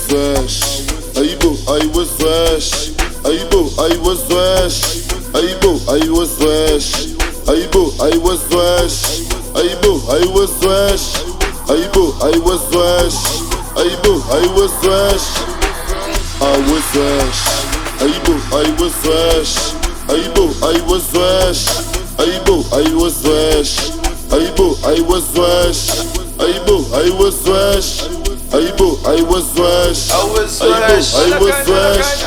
fresh. Aibo, I was fresh. Aibo, I was fresh. Aibo, I was fresh. Aibo, I was fresh. Aibo, I was fresh. Aibo, I was fresh. Aibo, I was fresh. I was fresh. Aibo, I was fresh. Aibo, I was fresh. Aibo, I was fresh. Aibo, I was fresh. Aibo, I was fresh. Aibo, I was fresh. I was fresh. I was fresh.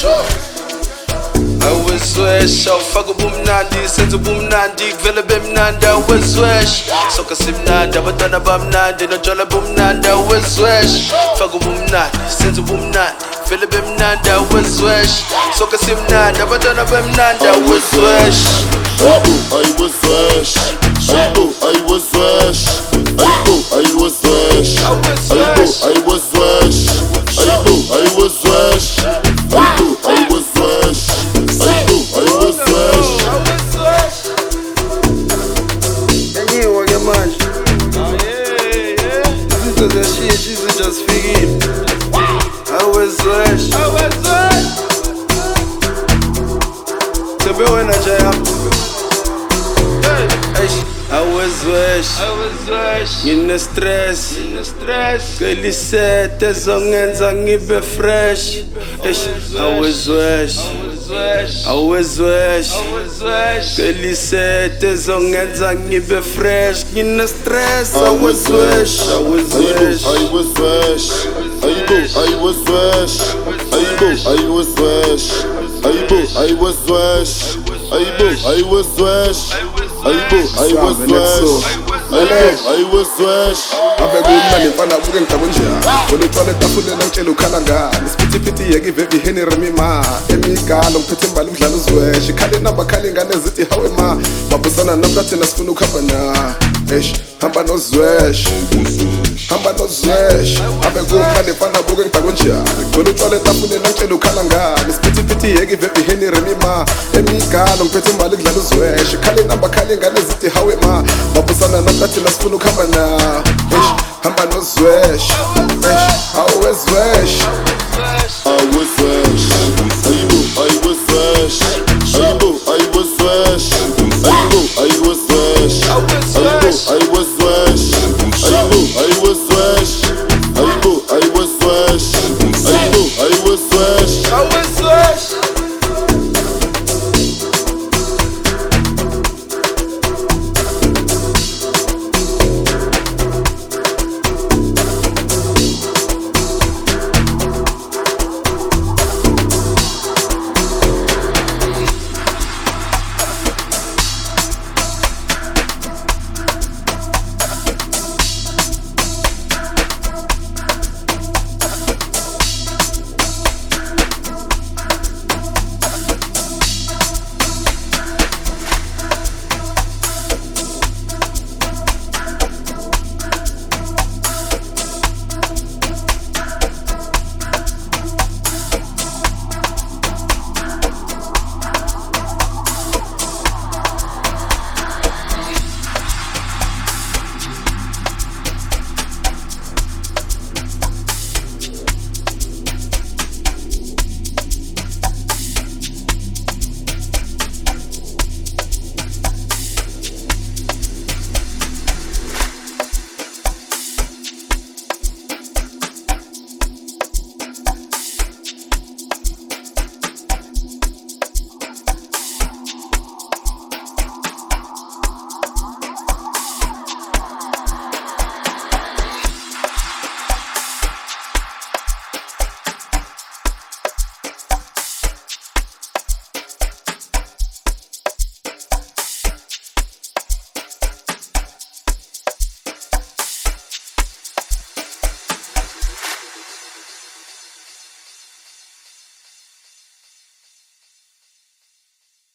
I was fresh. Awufaka ubumnandi, senza ubumnandi, kuvele bemnandi. I was fresh. Soka simnandi, abantwana bamnandi, notshwala bumnandi. I was fresh. Faka ubumnandi, senza ubumnandi, kuvele bemnandi. I was fresh. Soka simnandi, abantwana bamnandi. I was fresh. I was fresh. Aibo, I was fresh. Aibo, I was fresh. Aibo, I was fresh. Aibo, I was fresh. Aibo, I was fresh. Aibo, I was fresh. And you want your man? Oh yeah. This is the shit, this is just figured. I was fresh. I was fresh. So be when I jam. I was fresh, ngine stress, Kelisete zongenza ngibe fresh. I was fresh, Kelisete zongenza ngibe fresh, ngine stress. I was fresh, I was fresh. Aibo, I was fresh. Aibo, I was fresh. Aibo, I was fresh. Aibo, I was fresh. Aibo, I was fresh. I was fresh. Abegumnani mfana buke ngitabunja Olutwale tafule langitshela ukhala ngani Siphithiphithi yeke ivevi iheni remima Emigalo ngiphethe imbali umdlalo uzwesh Ikhale namba khale ingane zithi hawe ma Babusana namla thina sifuna ukuhamba na hamba nozwesh Hamba nozwesh Abegumnani mfana buke ngitabunja Olutwale tafule langitshela ukhala ngani Siphithiphithi yeke ivevi iheni remima Emigalo ngiphethe imbali umdlalo uzwesh Ikhale namba khale ingane zithi hawe ma Babusana namla thina sifuna ukuhamba na hamba nozwesh, always wesh.